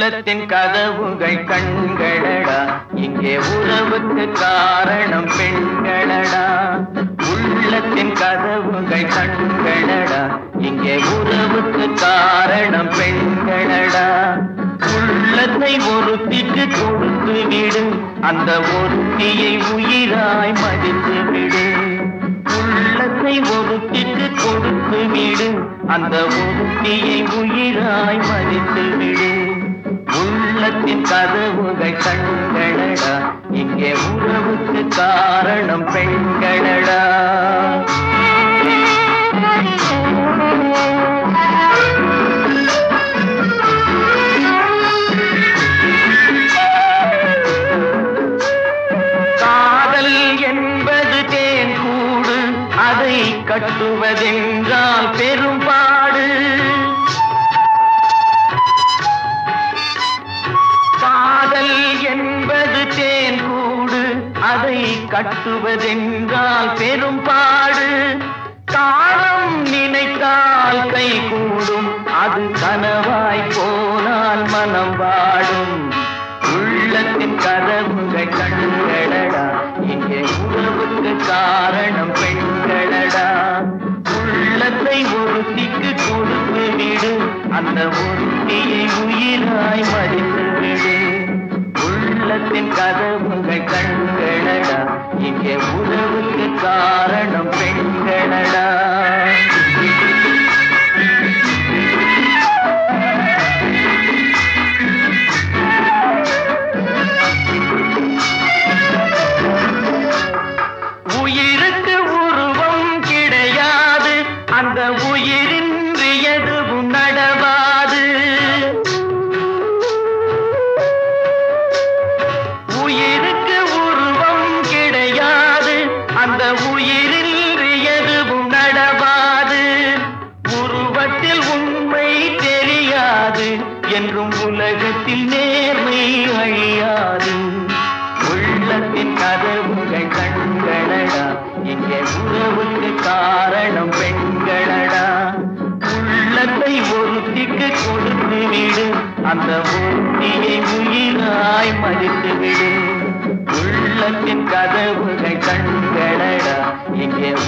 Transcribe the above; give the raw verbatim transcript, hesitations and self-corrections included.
உள்ளத்தின் கதவுகள் கண்களடா, இங்கே உறவுக்கு காரணம் பெண்களடா. உள்ளத்தின் கதவுகள் கண்களடா, இங்கே உறவுக்கு காரணம் பெண்களடா. உள்ளத்தை ஒருத்திக்கு கொடுத்து விடு, அந்த ஒருத்தியை உயிராய் மதித்து விடு. உள்ளத்தை ஒருத்திக்கு கொடுத்து விடு, அந்த ஒருத்தியை உயிராய் மதித்து விடு. உள்ளத்தின் கதவுகள் கண்களடா, இங்கே உறவுக்கு காரணம் பெண்களடா. அதை கட்டுவதென்றால் பெரும்பாடு. காதல் என்பது தேன் கூடு, அதை கட்டுவதென்றால் பெரும்பாடு. காலம் நினைத்தால் கை கூடும், அது கனவாய் போனால் மனம் வாடும். உள்ளத்தின் கதவுகள் கண்களடா, இங்கே உறவுக்கு காரணம் பெண்களடா. உள்ளத்தை ஒருத்திக்கு கொடுத்து விடு, அந்த ஒருத்தியை உயிராய் மதித்து விடு. உள்ளத்தின் கதவுகள் கண்களடா, இங்கே உறவுக்கு காரணம் பெண்களடா. உயிருக்கு உருவம் கிடையாது, அந்த உயிரின்றி எதுவும் நடவாது. உயிருக்கு உருவம் கிடையாது, அந்த உயிரின்றி எதுவும் நடவாது. உருவத்தில் உண்மை தெரியாது, என்றும் உலகத்தில் நேர்மை அழியாது. உள்ளத்தின் கதவுகள் கண்களடா, இங்கே உறவுக்கு காரணம் பெண்களடா. உள்ளத்தை ஒருத்திக்கு கொடுத்து விடு, அந்த ஒருத்தியை உயிராய் மதித்து விடு. உள்ளத்தின் கதவுகள் கண்களடா, இங்கே